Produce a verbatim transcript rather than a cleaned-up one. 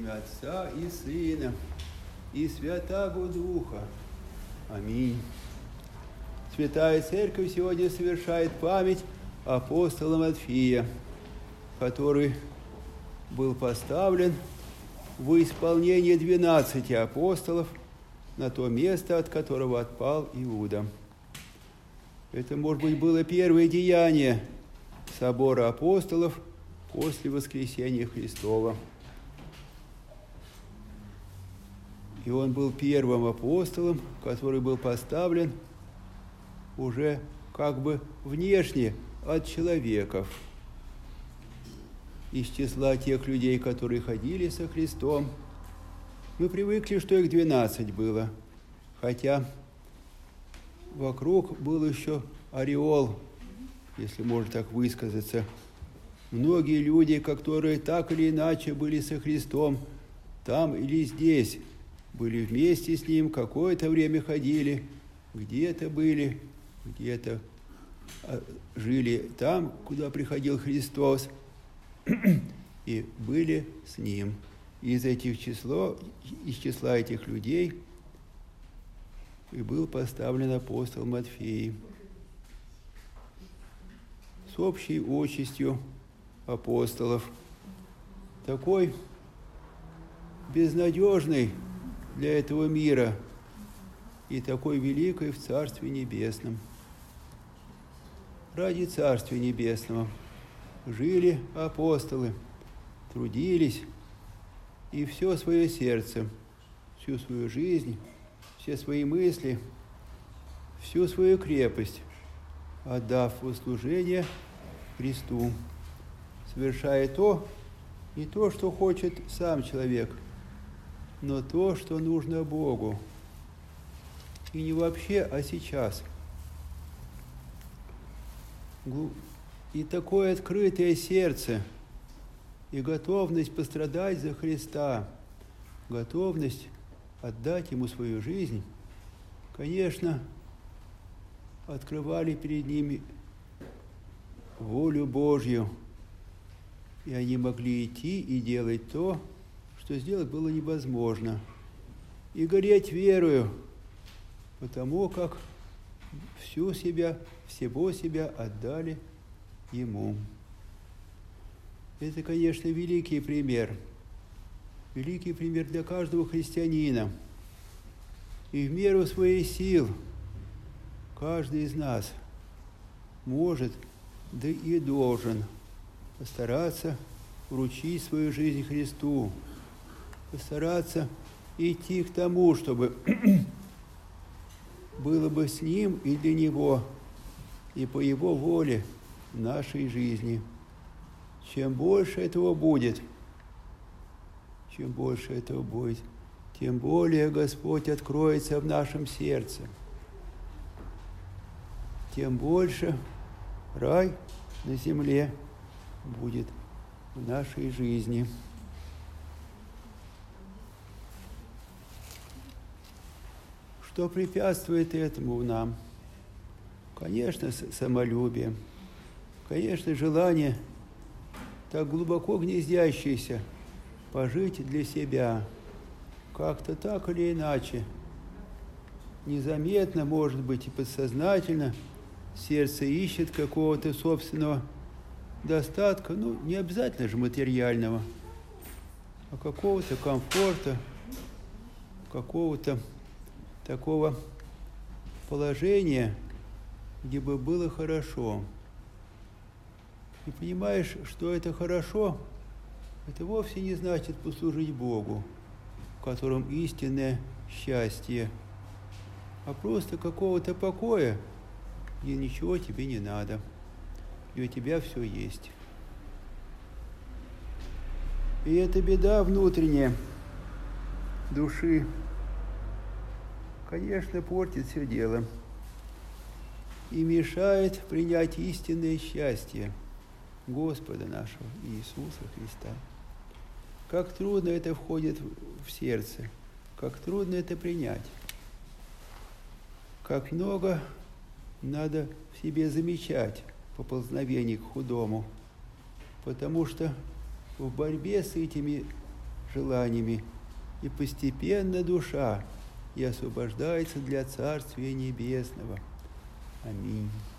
имя Отца и Сына и Святаго Духа. Аминь. Святая Церковь сегодня совершает память апостола Матфея, который был поставлен в исполнение двенадцати апостолов на то место, от которого отпал Иуда. Это, может быть, было первое деяние собора апостолов после воскресения Христова. И он был первым апостолом, который был поставлен уже как бы внешне от человеков, из числа тех людей, которые ходили со Христом. Мы привыкли, что их двенадцать было, хотя вокруг был еще ореол, если можно так высказаться. Многие люди, которые так или иначе были со Христом, там или здесь, были вместе с Ним, какое-то время ходили, где-то были, где-то жили там, куда приходил Христос, и были с Ним. Из этих число, из числа этих людей и был поставлен апостол Матфей с общей участью апостолов, такой безнадежный для этого мира и такой великой в Царстве Небесном. Ради Царствия Небесного жили апостолы, трудились, и все свое сердце, всю свою жизнь, все свои мысли, всю свою крепость, отдав в услужение Христу, совершая то, не то, что хочет сам человек, но то, что нужно Богу. И не вообще, а сейчас. И такое открытое сердце, и готовность пострадать за Христа, готовность отдать Ему свою жизнь, конечно, открывали перед ними волю Божью, и они могли идти и делать то, что сделать было невозможно, и гореть верою, потому как всю себя, всего себя отдали Ему. Это, конечно, великий пример. Великий пример для каждого христианина. И в меру своих сил каждый из нас может, да и должен постараться вручить свою жизнь Христу, постараться идти к тому, чтобы было бы с Ним и для Него, и по Его воле в нашей жизни. Чем больше этого будет, чем больше этого будет, тем более Господь откроется в нашем сердце, тем больше рай на земле будет в нашей жизни. Что препятствует этому нам? Конечно, самолюбие, конечно, желание, так глубоко гнездящееся, пожить для себя, как-то так или иначе, незаметно, может быть, и подсознательно, сердце ищет какого-то собственного достатка, ну, не обязательно же материального, а какого-то комфорта, какого-то такого положения, где бы было хорошо. И понимаешь, что это хорошо, это вовсе не значит послужить Богу, в котором истинное счастье, а просто какого-то покоя, где ничего тебе не надо, и у тебя все есть. И эта беда внутренняя души, конечно, портит все дело и мешает принять истинное счастье Господа нашего Иисуса Христа. Как трудно это входит в сердце, как трудно это принять, как много надо в себе замечать поползновений к худому, потому что в борьбе с этими желаниями, и постепенно душа и освобождается для Царствия Небесного. Аминь.